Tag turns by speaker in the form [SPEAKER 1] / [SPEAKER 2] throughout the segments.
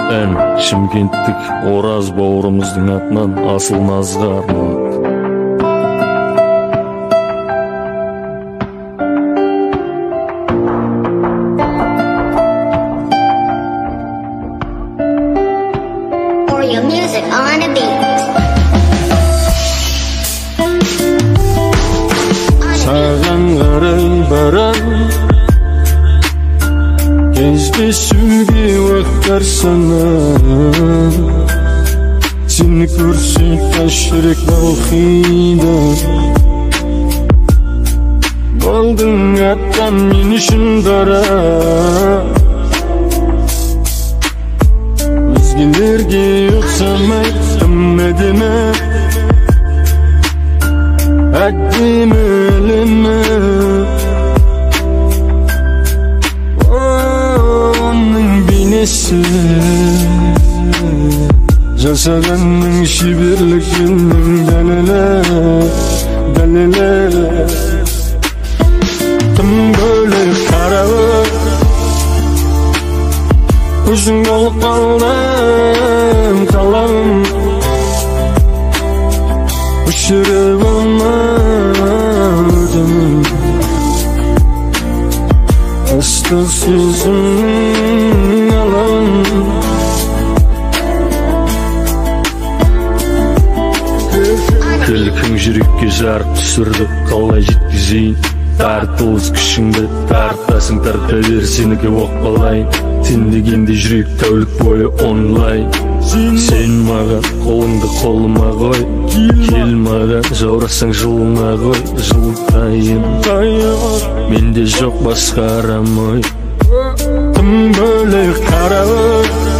[SPEAKER 1] Ән Шымкенттік Ораз бауырымыздың атынан Асыл Назға арналады. Саған қарай барам, кездесуге уақыттар санап, сені көрсек ташырек балқиды. Болдың аттан мен үшін дара, өзгелерге ұқсамай тым әдемі, әдемі әлемі. Оның бейнесі жасағанның шеберлігінің дәлелі. Тым бөлек қарауы, өзің болып қалдым қалауым, өшіріп алмадым ыстық сезімнің алауын. Күлкің жүрекке жарық түсірді, қалай жеткізейін? Тартылыс күшіңді тартасың, тарта бер, сенікі оқпалайын. Сен дегенде жүрек тәулік бойы онлайн. Сен маған қолыңды қолыма қой, кел маған жаурасаң жылыма қой. Жылытайын, менде жоқ басқа арам ой. Тым бөлек қарауы,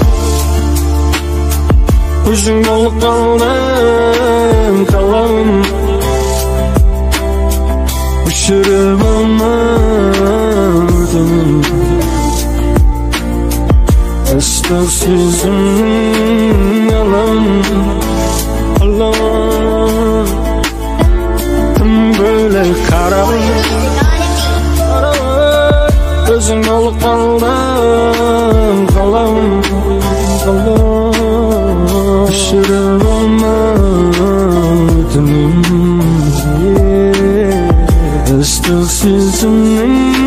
[SPEAKER 1] өзің болып қалдым қалауым, өшіріп алмадым ыстық сезімнің алауын. Тым бөлек қарауы, өзің болып қалдым қалауым, өшіріп алмадым ыстық сезімнің